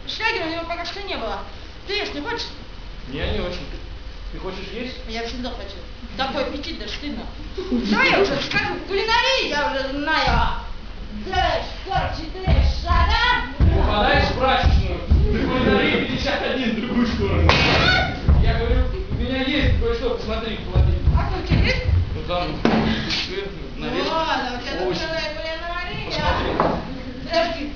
Шлягера у него пока что не было. Ты есть не хочешь? Я не очень. Ты хочешь есть? Я всегда хочу. Такой аппетит, даже стыдно. Давай я уже скажу, кулинарии я уже знаю. 44 шага. Попадаешь в прачечную. Ты кулинарии 51 в другую сторону. Я говорю, у меня есть кое-что, посмотри, в холодильнике. А что, у тебя есть? Ну там, нарезка. Ладно, у тебя тут целая кулинария. Посмотри. Подожди.